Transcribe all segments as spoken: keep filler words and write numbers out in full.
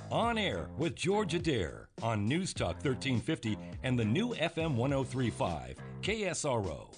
On Air with George Adair on News Talk thirteen fifty and the new F M one oh three point five, K S R O.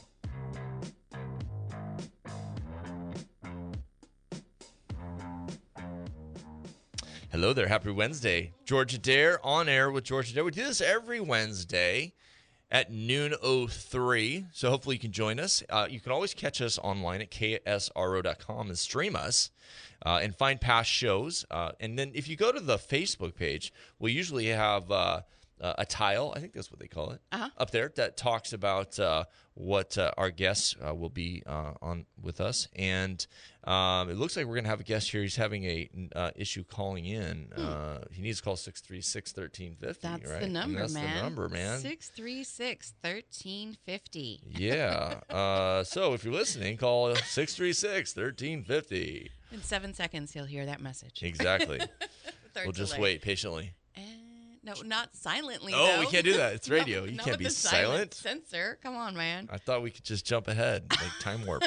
Hello there. Happy Wednesday. George Adair, On Air with George Adair. We do this every Wednesday at noon oh three, so hopefully you can join us. Uh, you can always catch us online at K S R O dot com and stream us uh, and find past shows. Uh, and then if you go to the Facebook page, we usually have uh, uh, a tile, I think that's what they call it, uh-huh. up there that talks about uh, what uh, our guests uh, will be uh, on with us. And um, it looks like we're going to have a guest here. He's having a uh, issue calling in. Hmm. Uh, he needs to call six three six, one three five zero, That's right? the number, I mean, that's man. the number, man. six three six, one three five zero. Yeah. Uh, so if you're listening, call six three six, one three five zero. In seven seconds, he'll hear that message. Exactly. We'll just delay. wait patiently. And no, not silently, Oh, though. we can't do that. It's radio. Not- you not can't with be the silent. Censor. Come on, man. I thought we could just jump ahead, like time warp.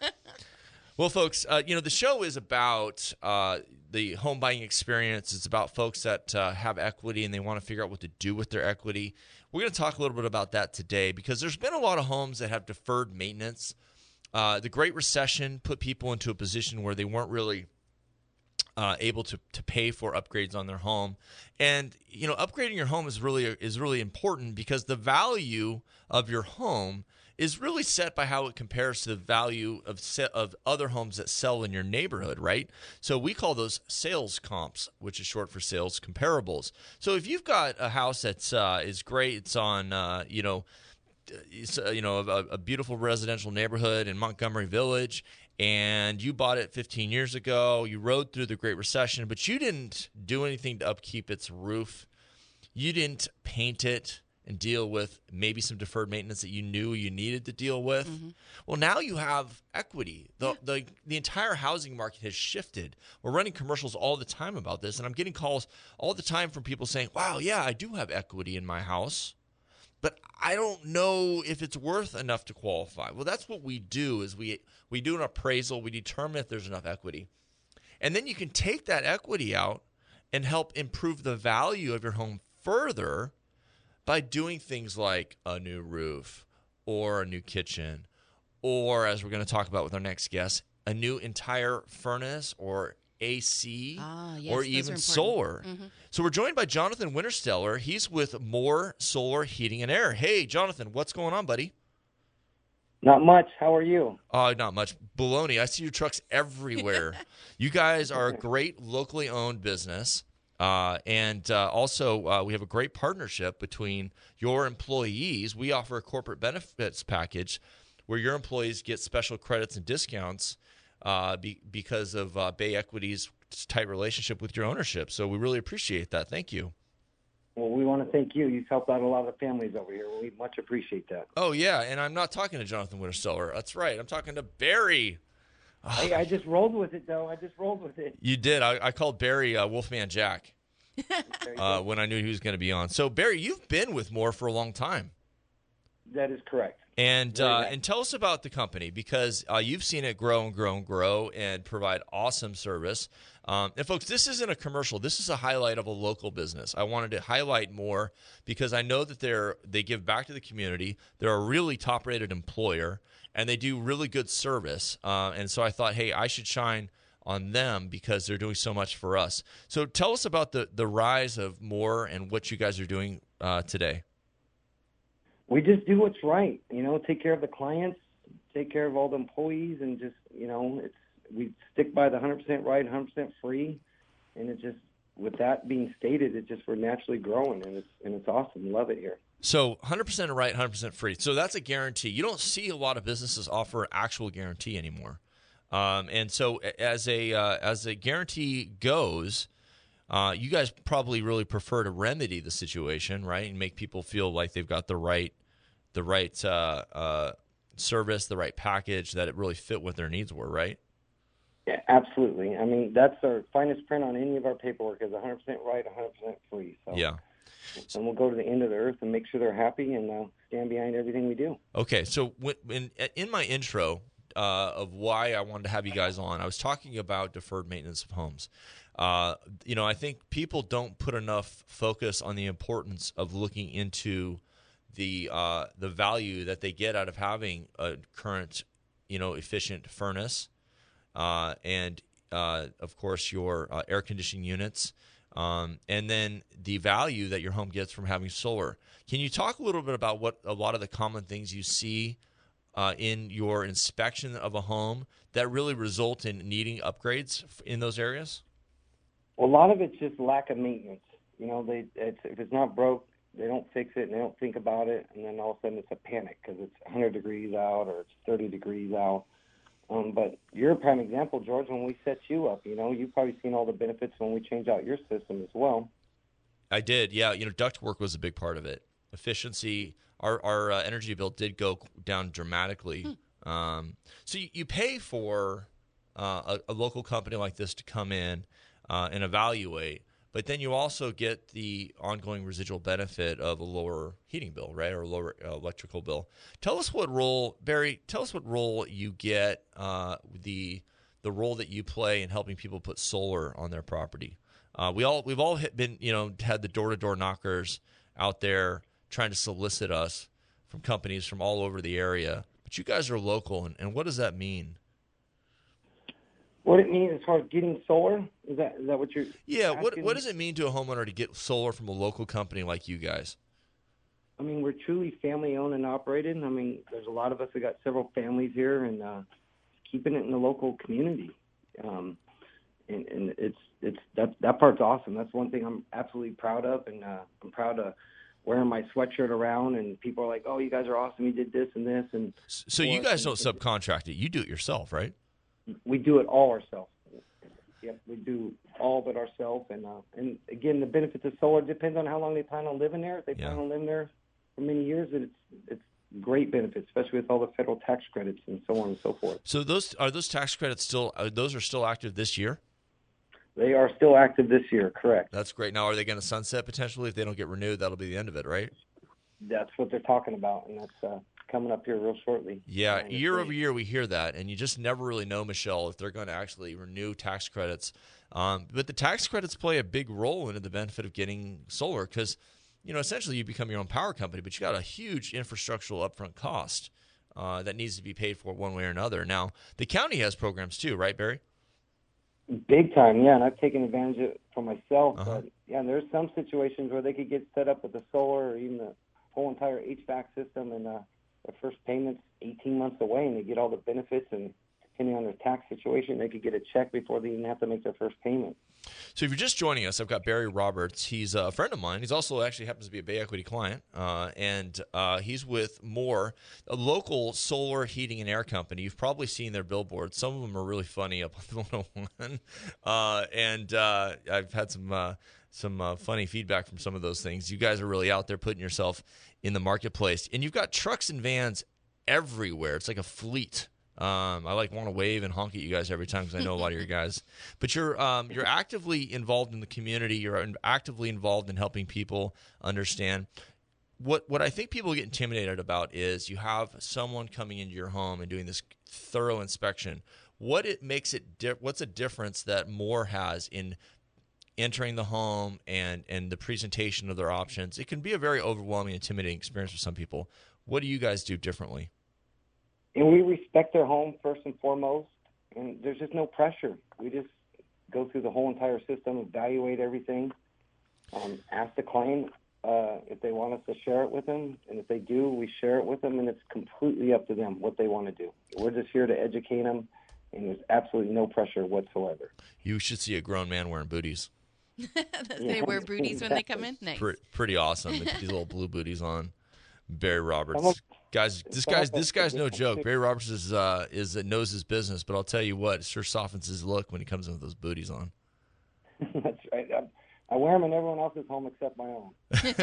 Well, folks, uh, you know, the show is about uh, the home buying experience. It's about folks that uh, have equity and they want to figure out what to do with their equity. We're going to talk a little bit about that today because there's been a lot of homes that have deferred maintenance. Uh, the Great Recession put people into a position where they weren't really uh, able to, to pay for upgrades on their home. And, you know, upgrading your home is really is really important because the value of your home is really set by how it compares to the value of se- of other homes that sell in your neighborhood, right? So we call those sales comps, which is short for sales comparables. So if you've got a house that's uh, is great, it's on uh, you know, it's uh, you know a, a beautiful residential neighborhood in Montgomery Village, and you bought it fifteen years ago, you rode through the Great Recession, but you didn't do anything to upkeep its roof, you didn't paint it and deal with maybe some deferred maintenance that you knew you needed to deal with. Mm-hmm. Well, now you have equity. The, yeah. the the entire housing market has shifted. We're running commercials all the time about this, and I'm getting calls all the time from people saying, wow, yeah, I do have equity in my house, but I don't know if it's worth enough to qualify. Well, that's what we do is we, we do an appraisal. We determine if there's enough equity. And then you can take that equity out and help improve the value of your home further by doing things like a new roof or a new kitchen or, as we're going to talk about with our next guest, a new entire furnace or A C ah, yes, or even solar. Mm-hmm. So we're joined by Jonathan Wintersteller. He's with Moore Solar Heating and Air. Hey, Jonathan, what's going on, buddy? Not much. How are you? Oh, uh, not much. Baloney. I see your trucks everywhere. You guys are a great locally owned business. Uh, and uh, also, uh, we have a great partnership between your employees. We offer a corporate benefits package where your employees get special credits and discounts uh, be, because of uh, Bay Equity's tight relationship with your ownership. So we really appreciate that. Thank you. Well, we want to thank you. You've helped out a lot of families over here. We much appreciate that. Oh, yeah, and I'm not talking to Jonathan Wintersteller. That's right. I'm talking to Barry. Hey, I just rolled with it, though. I just rolled with it. You did. I, I called Barry uh, Wolfman Jack uh, when I knew he was going to be on. So, Barry, you've been with Moore for a long time. That is correct. And uh, and tell us about the company because uh, you've seen it grow and grow and grow and provide awesome service. Um, and, folks, this isn't a commercial. This is a highlight of a local business. I wanted to highlight Moore because I know that they're they give back to the community. They're a really top-rated employer, and they do really good service. Uh, and so I thought, hey, I should shine on them because they're doing so much for us. So tell us about the, the rise of Moore and what you guys are doing uh, today. We just do what's right, you know, take care of the clients, take care of all the employees, and just, you know, it's we stick by the one hundred percent right, one hundred percent free, and it just, with that being stated, it just we're naturally growing, and it's and it's awesome. Love it here. So one hundred percent right, one hundred percent free. So that's a guarantee. You don't see a lot of businesses offer actual guarantee anymore. Um, and so as a uh, as a guarantee goes, uh, you guys probably really prefer to remedy the situation, right, and make people feel like they've got the right the right uh, uh, service, the right package, that it really fit what their needs were, right? Yeah, absolutely. I mean, that's our finest print on any of our paperwork is one hundred percent right, one hundred percent free. So. Yeah. And we'll go to the end of the earth and make sure they're happy and uh, stand behind everything we do. Okay, so when, when in my intro, uh, of why I wanted to have you guys on. I was talking about deferred maintenance of homes. Uh, you know, I think people don't put enough focus on the importance of looking into the uh, the value that they get out of having a current, you know, efficient furnace, uh, and uh, of course your uh, air conditioning units, um, and then the value that your home gets from having solar. Can you talk a little bit about what a lot of the common things you see uh, in your inspection of a home that really result in needing upgrades in those areas? Well, a lot of it's just lack of maintenance. You know, they it's, if it's not broke, they don't fix it and they don't think about it, and then all of a sudden it's a panic because it's one hundred degrees out or it's thirty degrees out. Um, but you're a prime example, George, when we set you up. You know, you've probably seen all the benefits when we change out your system as well. I did, yeah. You know, ductwork was a big part of it. Efficiency, our, our uh, energy bill did go down dramatically. Hmm. Um, so you, you pay for uh, a, a local company like this to come in uh, and evaluate. But then you also get the ongoing residual benefit of a lower heating bill, right, or a lower uh, electrical bill. Tell us what role, Barry. Tell us what role you get, uh, the the role that you play in helping people put solar on their property. Uh, we all we've all hit, been, you know, had the door to door knockers out there trying to solicit us from companies from all over the area. But you guys are local, and, and what does that mean? What it means as far as getting solar? Is that is that what you're Yeah, asking? what what does it mean to a homeowner to get solar from a local company like you guys? I mean, we're truly family-owned and operated. I mean, there's a lot of us that got several families here, and uh, keeping it in the local community. Um, and, and it's it's that that part's awesome. That's one thing I'm absolutely proud of, and uh, I'm proud of wearing my sweatshirt around. And people are like, "Oh, you guys are awesome! You did this and this." And so you guys don't subcontract it; you do it yourself, right? We do it all ourselves. Yep, we do all but ourselves. And uh, and again, the benefits of solar depends on how long they plan on living there. If they Yeah. plan on living there for many years, it's it's great benefits, especially with all the federal tax credits and so on and so forth. So those are those tax credits still? Are those are still active this year? They are still active this year, correct? That's great. Now, are they going to sunset potentially if they don't get renewed? That'll be the end of it, right? That's what they're talking about, and that's uh, coming up here real shortly. Yeah, Uh, year over year we hear that, and you just never really know, Michelle, if they're going to actually renew tax credits. Um, but the tax credits play a big role into the benefit of getting solar because, you know, essentially you become your own power company, but you got a huge infrastructural upfront cost uh, that needs to be paid for one way or another. Now, the county has programs too, right, Barry? Big time, yeah, and I've taken advantage of it for myself. Uh-huh. But yeah, there's some situations where they could get set up with the solar or even the whole entire H V A C system, and uh, their first payment's eighteen months away, and they get all the benefits. And depending on their tax situation, they could get a check before they even have to make their first payment. So if you're just joining us, I've got Barry Roberts. He's a friend of mine. He's also actually happens to be a Bay Equity client, uh, and uh, he's with Moore, a local solar heating and air company. You've probably seen their billboards. Some of them are really funny up on the one oh one, uh, and uh, I've had some uh, some uh, funny feedback from some of those things. You guys are really out there putting yourself in the marketplace, and you've got trucks and vans everywhere. It's like a fleet. Um, I like want to wave and honk at you guys every time because I know a lot of your guys. But you're um, you're actively involved in the community. You're actively involved in helping people understand. What what I think people get intimidated about is you have someone coming into your home and doing this thorough inspection. What it makes it di- what's a difference that Moore has in entering the home and and the presentation of their options? It can be a very overwhelming, intimidating experience for some people. What do you guys do differently? And we respect their home first and foremost, and there's just no pressure. We just go through the whole entire system, evaluate everything, um, ask the client uh, if they want us to share it with them, and if they do, we share it with them, and it's completely up to them what they want to do. We're just here to educate them, and there's absolutely no pressure whatsoever. You should see a grown man wearing booties. They wear booties when they come in? Nice. Pretty, pretty awesome. They put these little blue booties on. Barry Roberts. Some of- Guys, this guy's this guy's no joke. Barry Roberts is uh, is uh, knows his business, but I'll tell you what, it sure softens his look when he comes in with those booties on. That's right. I, I wear them in everyone else's home except my own.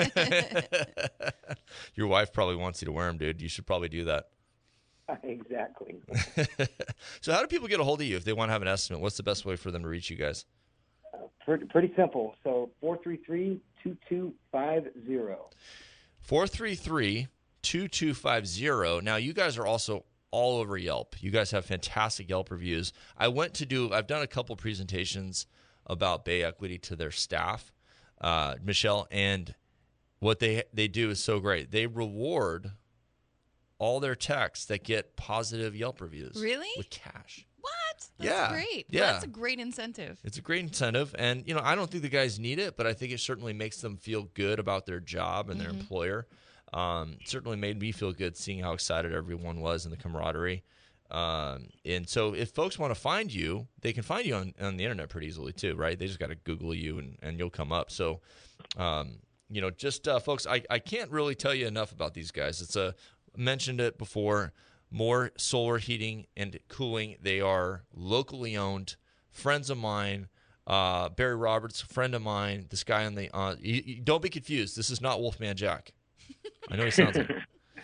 Your wife probably wants you to wear them, dude. You should probably do that. Exactly. So, how do people get a hold of you if they want to have an estimate? What's the best way for them to reach you guys? Uh, pretty, pretty simple. So four three three, two two five zero. four three three, two two five zero. Now, you guys are also all over Yelp. You guys have fantastic Yelp reviews. I went to do, I've done a couple presentations about Bay Equity to their staff, uh, Michelle, and what they they do is so great. They reward all their techs that get positive Yelp reviews. Really? With cash. What? That's Yeah. great. Yeah. Well, that's a great incentive. It's a great incentive, and you know I don't think the guys need it, but I think it certainly makes them feel good about their job and their Mm-hmm. employer. Um, it certainly made me feel good seeing how excited everyone was and the camaraderie. Um, and so if folks want to find you, they can find you on, on the internet pretty easily too, right? They just got to Google you and, and you'll come up. So, um, you know, just uh, folks, I, I can't really tell you enough about these guys. It's a mentioned it before. More solar heating and cooling. They are locally owned. Friends of mine, uh, Barry Roberts, friend of mine. This guy on the uh, you, you, don't be confused. This is not Wolfman Jack. I know he sounds like.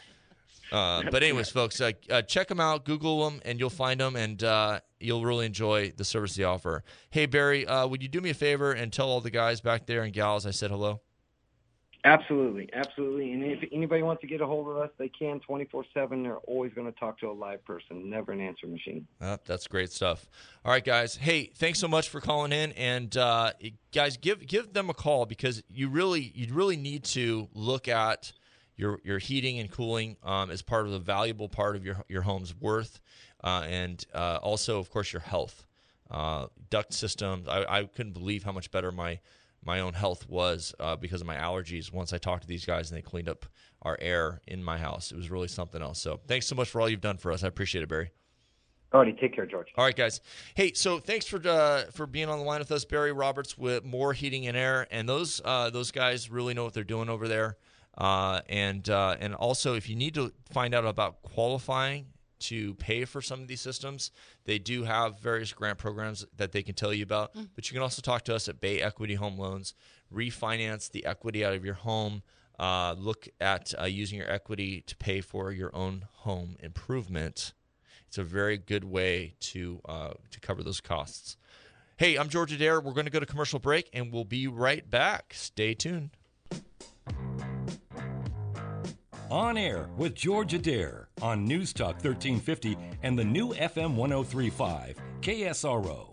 Uh, but anyways, folks, uh, uh, check them out, Google them, and you'll find them, and uh, you'll really enjoy the service they offer. Hey, Barry, uh, would you do me a favor and tell all the guys back there and gals I said hello? Absolutely, absolutely. And if anybody wants to get a hold of us, they can twenty-four seven. They're always going to talk to a live person, never an answer machine. Uh, that's great stuff. All right, guys. Hey, thanks so much for calling in, and uh, guys, give give them a call because you really you really need to look at your your heating and cooling um, as part of the valuable part of your your home's worth, uh, and uh, also, of course, your health. Uh, duct systems. I, I couldn't believe how much better my my own health was uh, because of my allergies once I talked to these guys and they cleaned up our air in my house. It was really something else. So thanks so much for all you've done for us. I appreciate it, Barry. All righty, take care, George. All right, guys. Hey, so thanks for uh, for being on the line with us, Barry Roberts with More Heating and Air, and those uh, those guys really know what they're doing over there. Uh, and uh, and also, if you need to find out about qualifying to pay for some of these systems, they do have various grant programs that they can tell you about. Mm. But you can also talk to us at Bay Equity Home Loans. Refinance the equity out of your home. Uh, look at uh, using your equity to pay for your own home improvement. It's a very good way to uh, to cover those costs. Hey, I'm George Adair. We're going to go to commercial break, and we'll be right back. Stay tuned. On Air with George Adair on News Talk thirteen fifty and the new F M one oh three point five, K S R O.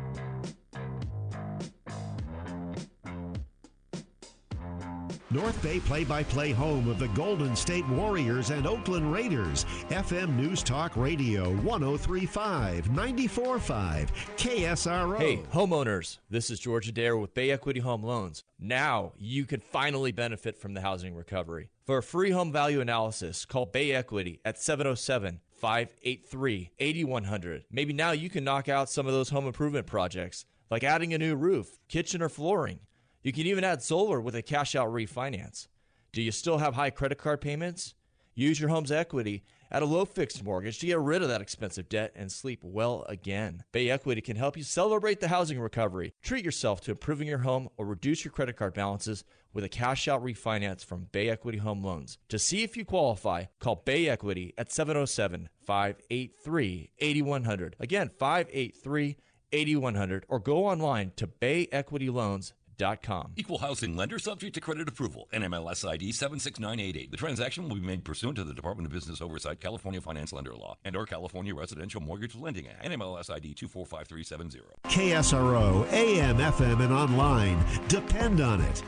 North Bay play-by-play home of the Golden State Warriors and Oakland Raiders. F M News Talk Radio, one oh three point five, ninety-four point five, K S R O. Hey, homeowners, this is George Adair with Bay Equity Home Loans. Now you can finally benefit from the housing recovery. For a free home value analysis, call Bay Equity at seven oh seven, five eight three, eight one zero zero. Maybe now you can knock out some of those home improvement projects, like adding a new roof, kitchen, or flooring. You can even add solar with a cash-out refinance. Do you still have high credit card payments? Use your home's equity at a low fixed mortgage to get rid of that expensive debt and sleep well again. Bay Equity can help you celebrate the housing recovery. Treat yourself to improving your home or reduce your credit card balances with a cash-out refinance from Bay Equity Home Loans. To see if you qualify, call Bay Equity at seven oh seven, five eight three, eight one zero zero. Again, five eight three, eight one zero zero, or go online to bay equity loans dot com. Equal housing lender subject to credit approval. N M L S I D seven six nine eight eight. The transaction will be made pursuant to the Department of Business Oversight, California Finance Lender Law, and or California Residential Mortgage Lending Act. N M L S I D two four five three seven zero. K S R O, A M, F M, and online. Depend on it.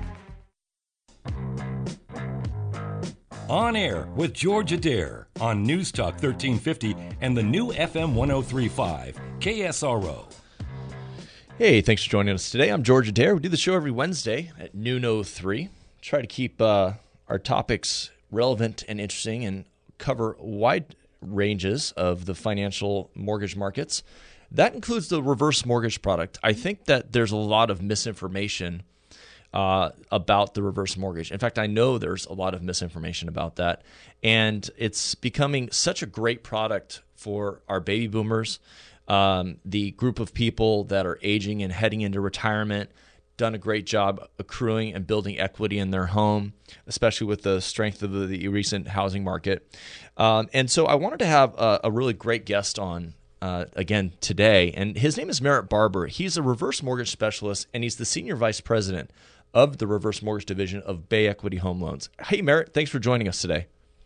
On Air with George Adair on News Talk thirteen fifty and the new F M one oh three point five, K S R O. Hey, thanks for joining us today. I'm George Adair. We do the show every Wednesday at noon oh three. Try to keep uh, our topics relevant and interesting and cover wide ranges of the financial mortgage markets. That includes the reverse mortgage product. I think that there's a lot of misinformation uh, about the reverse mortgage. In fact, I know there's a lot of misinformation about that. And it's becoming such a great product for our baby boomers, Um, the group of people that are aging and heading into retirement, done a great job accruing and building equity in their home, especially with the strength of the, the recent housing market. Um, and so I wanted to have a, a really great guest on uh, again today, and his name is Merritt Barber. He's a reverse mortgage specialist, and he's the senior vice president of the reverse mortgage division of Bay Equity Home Loans. Hey, Merritt, thanks for joining us today.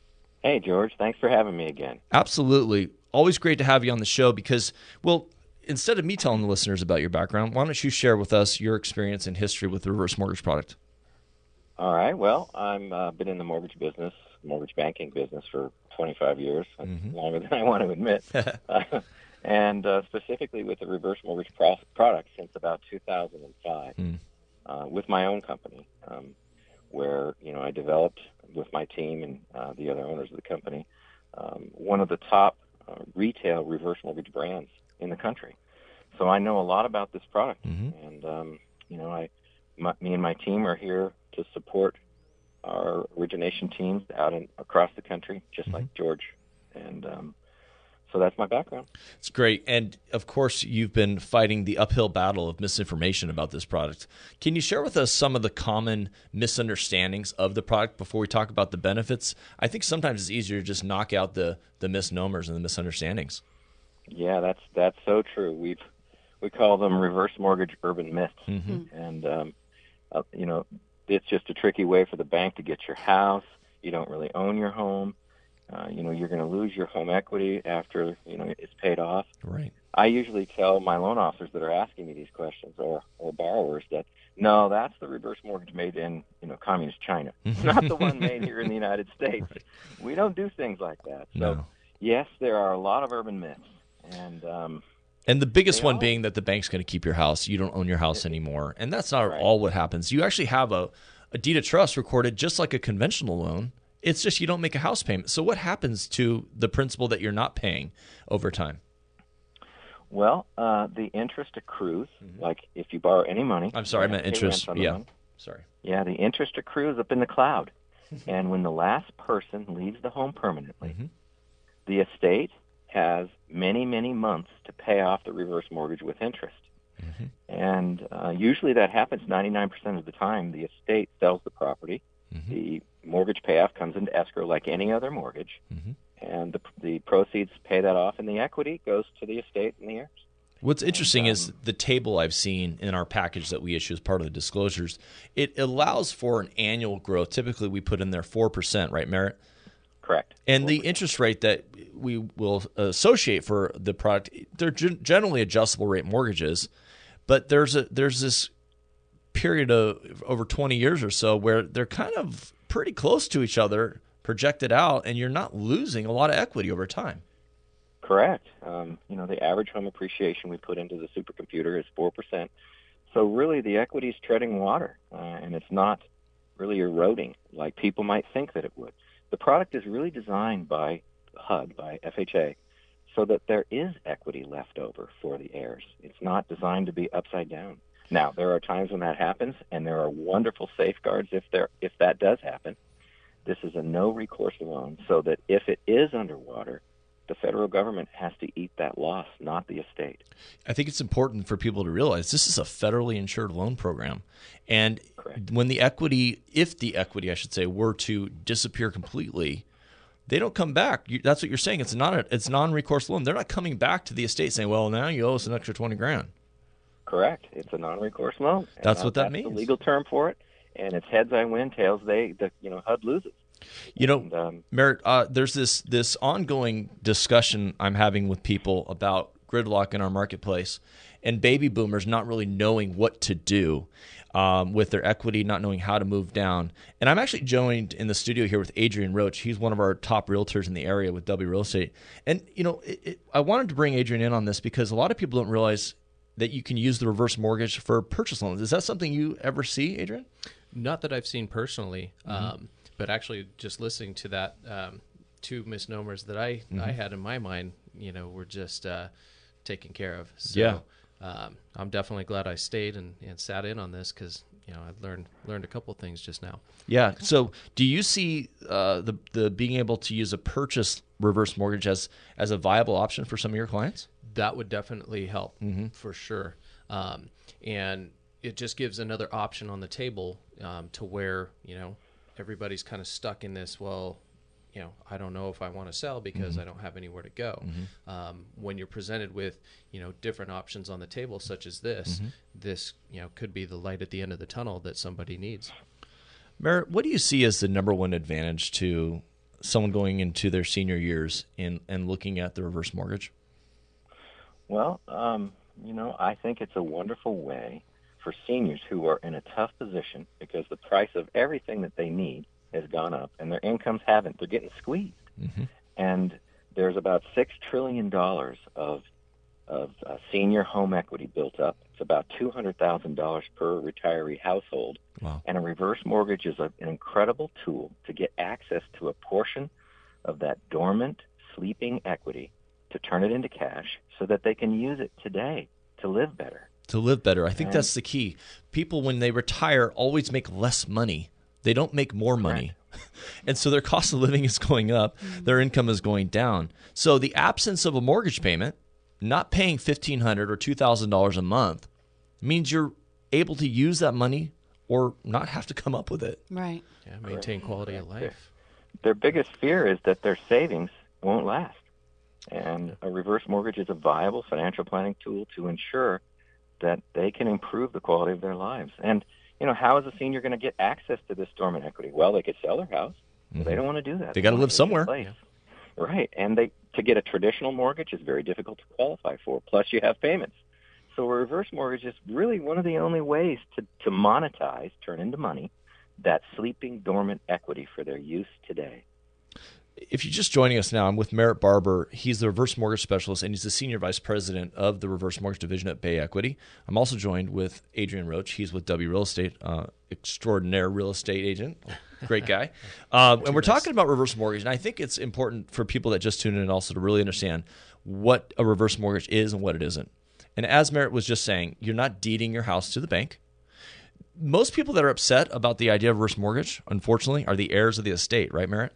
Hey, George. Thanks for having me again. Absolutely. Always great to have you on the show because, well, instead of me telling the listeners about your background, why don't you share with us your experience and history with the reverse mortgage product? All right. Well, I've uh, been in the mortgage business, mortgage banking business for twenty-five years, mm-hmm. longer than I want to admit, uh, and uh, specifically with the reverse mortgage pro- product since about two thousand five mm. uh, with my own company, um, where you know I developed with my team and uh, the other owners of the company um, one of the top uh, retail reverse mortgage brands in the country. So I know a lot about this product, mm-hmm. and um, you know, I, my, me and my team are here to support our origination teams out in across the country, just mm-hmm. like George, and um, so that's my background. It's great, and of course, you've been fighting the uphill battle of misinformation about this product. Can you share with us some of the common misunderstandings of the product before we talk about the benefits? I think sometimes it's easier to just knock out the the misnomers and the misunderstandings. Yeah, that's that's so true. We've we call them reverse mortgage urban myths, mm-hmm. and um, uh, you know, it's just a tricky way for the bank to get your house. You don't really own your home. Uh, you know, you're going to lose your home equity after you know it's paid off. Right. I usually tell my loan officers that are asking me these questions, or or borrowers, that no, that's the reverse mortgage made in you know communist China. It's not the one made here in the United States. Right. We don't do things like that. So no. Yes, there are a lot of urban myths. And um, and the biggest one all, being that the bank's going to keep your house. You don't own your house anymore. And that's not right. all what happens. You actually have a, a deed of trust recorded just like a conventional loan. It's just you don't make a house payment. So what happens to the principal that you're not paying over time? Well, uh, the interest accrues. Mm-hmm. Like if you borrow any money. I'm sorry, I meant interest. Yeah. Money. Sorry. Yeah, the interest accrues up in the cloud. And when the last person leaves the home permanently, mm-hmm. the estate has many, many months to pay off the reverse mortgage with interest. Mm-hmm. And uh, usually that happens ninety-nine percent of the time. The estate sells the property. Mm-hmm. The mortgage payoff comes into escrow like any other mortgage. Mm-hmm. And the, the proceeds pay that off, and the equity goes to the estate and the heirs. What's interesting and, um, is the table I've seen in our package that we issue as part of the disclosures, it allows for an annual growth. Typically we put in there four percent, right, Merritt? Correct. And four percent. The interest rate that we will associate for the product, they're generally adjustable rate mortgages, but there's a there's this period of over twenty years or so where they're kind of pretty close to each other projected out, and you're not losing a lot of equity over time. Correct. Um, you know, the average home appreciation we put into the supercomputer is four percent. So really the equity is treading water, uh, and it's not really eroding like people might think that it would. The product is really designed by H U D, by F H A, so that there is equity left over for the heirs. It's not designed to be upside down. Now, there are times when that happens, and there are wonderful safeguards if there if that does happen. This is a no-recourse loan, so that if it is underwater, the federal government has to eat that loss, not the estate. I think it's important for people to realize this is a federally insured loan program. And Correct. When the equity, if the equity, I should say, were to disappear completely, they don't come back. You, that's what you're saying. It's not a, it's non-recourse loan. They're not coming back to the estate saying, well, now you owe us an extra twenty grand. Correct. It's a non-recourse loan. That's what that that's means. The legal term for it. And it's heads I win, tails they, the, you know, H U D loses. You know, and, um, Merritt, uh, there's this this ongoing discussion I'm having with people about gridlock in our marketplace and baby boomers not really knowing what to do um, with their equity, not knowing how to move down. And I'm actually joined in the studio here with Adrian Roach. He's one of our top realtors in the area with W Real Estate. And, you know, it, it, I wanted to bring Adrian in on this because a lot of people don't realize that you can use the reverse mortgage for purchase loans. Is that something you ever see, Adrian? Not that I've seen personally. Mm-hmm. Um, But actually, just listening to that, um, two misnomers that I, mm-hmm. I had in my mind, you know, were just uh, taken care of. So, yeah. um, I'm definitely glad I stayed and, and sat in on this because, you know, I've learned learned a couple of things just now. Yeah. So, do you see uh, the the being able to use a purchase reverse mortgage as as a viable option for some of your clients? That would definitely help, mm-hmm. for sure. Um, and it just gives another option on the table um, to where, you know, everybody's kind of stuck in this, well, you know, I don't know if I want to sell because mm-hmm. I don't have anywhere to go. Mm-hmm. Um, when you're presented with, you know, different options on the table, such as this, mm-hmm. this, you know, could be the light at the end of the tunnel that somebody needs. Merritt, what do you see as the number one advantage to someone going into their senior years in, and looking at the reverse mortgage? Well, um, you know, I think it's a wonderful way for seniors who are in a tough position because the price of everything that they need has gone up and their incomes haven't. They're getting squeezed. Mm-hmm. And there's about six trillion dollars of of uh, senior home equity built up. It's about two hundred thousand dollars per retiree household. Wow. And a reverse mortgage is a, an incredible tool to get access to a portion of that dormant, sleeping equity to turn it into cash so that they can use it today to live better. To live better. I think And- that's the key. People, when they retire, always make less money. They don't make more money. And so their cost of living is going up. Their income is going down. So the absence of a mortgage payment, not paying fifteen hundred dollars or two thousand dollars a month, means you're able to use that money or not have to come up with it. Right. Yeah, maintain quality of life. Their biggest fear is that their savings won't last. And a reverse mortgage is a viable financial planning tool to ensure that they can improve the quality of their lives. And, you know, how is a senior going to get access to this dormant equity? Well, they could sell their house. Mm-hmm. But they don't want to do that. They got to want live to somewhere. place. Right. And they to get a traditional mortgage is very difficult to qualify for. Plus, you have payments. So a reverse mortgage is really one of the only ways to, to monetize, turn into money, that sleeping dormant equity for their use today. If you're just joining us now, I'm with Merritt Barber. He's the reverse mortgage specialist, and he's the senior vice president of the reverse mortgage division at Bay Equity. I'm also joined with Adrian Roach. He's with W Real Estate, uh, extraordinaire real estate agent. Great guy. Um, and we're nice. talking about reverse mortgage, and I think it's important for people that just tune in also to really understand what a reverse mortgage is and what it isn't. And as Merritt was just saying, you're not deeding your house to the bank. Most people that are upset about the idea of reverse mortgage, unfortunately, are the heirs of the estate, right, Merritt?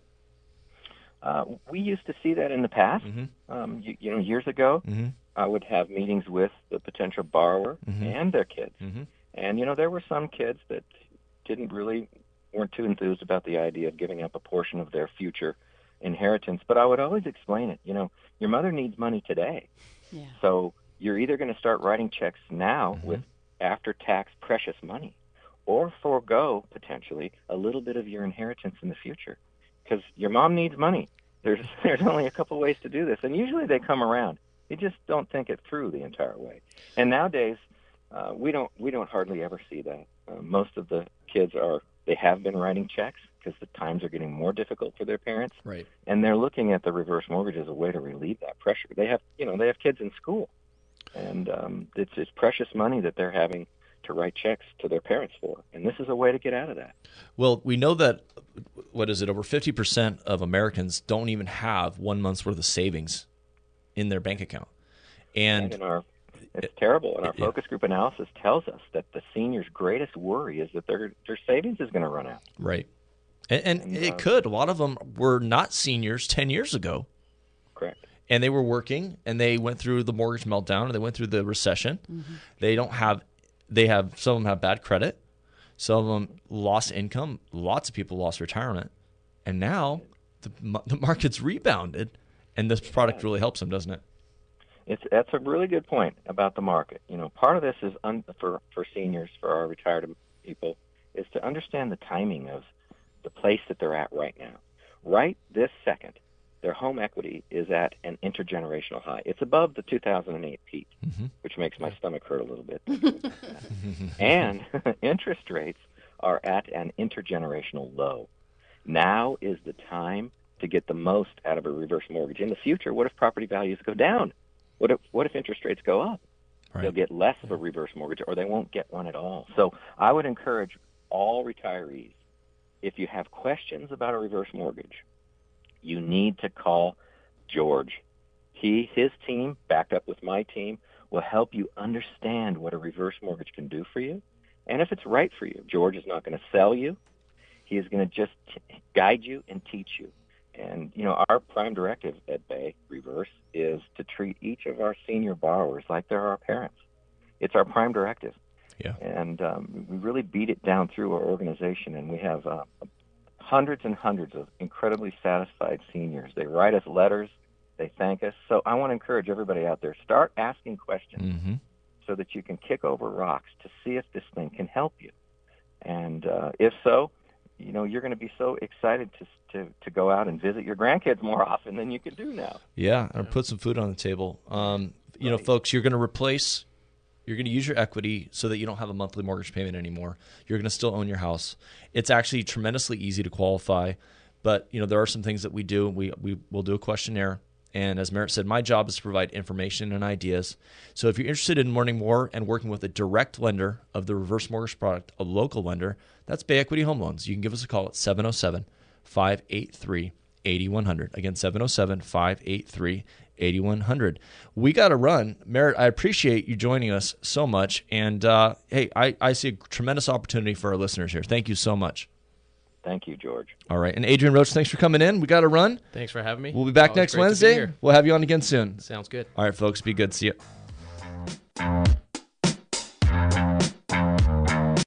Uh, we used to see that in the past. Mm-hmm. Um, you, you know, years ago, Mm-hmm. I would have meetings with the potential borrower Mm-hmm. and their kids. Mm-hmm. And, you know, there were some kids that didn't really, weren't too enthused about the idea of giving up a portion of their future inheritance. But I would always explain it. You know, your mother needs money today. Yeah. So you're either going to start writing checks now Mm-hmm. with after-tax precious money or forego, potentially, a little bit of your inheritance in the future. Because your mom needs money. There's there's only a couple ways to do this, and usually they come around. You just don't think it through the entire way. And nowadays, uh, we don't we don't hardly ever see that. Uh, most of the kids are they have been writing checks because the times are getting more difficult for their parents, Right. and they're looking at the reverse mortgage as a way to relieve that pressure. They have you know they have kids in school, and um, it's it's precious money that they're having to write checks to their parents for, and this is a way to get out of that. Well, we know that, what is it, over fifty percent of Americans don't even have one month's worth of savings in their bank account. And And in our, it's terrible. And our yeah. focus group analysis tells us that the seniors' greatest worry is that their their savings is going to run out. right. And, and And, it uh, could. A lot of them were not seniors ten years ago, Correct. and they were working, and they went through the mortgage meltdown, and they went through the recession. Mm-hmm. They don't have, they have, some of them have bad credit. Some of them lost income. Lots of people lost retirement. And now the, the market's rebounded, and this product really helps them, doesn't it? It's that's a really good point about the market. You know, part of this is un, for for seniors, for our retired people, is to understand the timing of the place that they're at right now. Right this second, their home equity is at an intergenerational high. It's above the two thousand eight peak, Mm-hmm. which makes my stomach hurt a little bit. And interest rates are at an intergenerational low. Now is the time to get the most out of a reverse mortgage. In the future, what if property values go down? What if what if interest rates go up? Right. They'll get less of a reverse mortgage, or they won't get one at all. So I would encourage all retirees, if you have questions about a reverse mortgage, you need to call George. He, his team, backed up with my team, will help you understand what a reverse mortgage can do for you, and if it's right for you. George is not going to sell you. He is going to just t- guide you and teach you. And, you know, our prime directive at Bay Reverse is to treat each of our senior borrowers like they're our parents. It's our prime directive. Yeah. And um, we really beat it down through our organization, and we have uh, hundreds and hundreds of incredibly satisfied seniors. They write us letters. They thank us. So I want to encourage everybody out there, start asking questions Mm-hmm. so that you can kick over rocks to see if this thing can help you. And uh, if so, you know, you're going to be so excited to to to go out and visit your grandkids more often than you can do now. Yeah, and put some food on the table. Um, you right. know, folks, you're going to replace, you're going to use your equity so that you don't have a monthly mortgage payment anymore. You're going to still own your house. It's actually tremendously easy to qualify, but you know, there are some things that we do. We we will do a questionnaire. And as Merritt said, my job is to provide information and ideas. So if you're interested in learning more and working with a direct lender of the reverse mortgage product, a local lender, that's Bay Equity Home Loans. You can give us a call at seven oh seven, five eight three, eight one zero zero. Again, seven oh seven, five eight three, eight one zero zero. We got to run. Merritt, I appreciate you joining us so much. And, uh, hey, I, I see a tremendous opportunity for our listeners here. Thank you so much. Thank you, George. All right. And Adrian Roach, thanks for coming in. We got to run. Thanks for having me. We'll be back Always next great to be Wednesday. here. We'll have you on again soon. Sounds good. All right, folks. Be good. See you.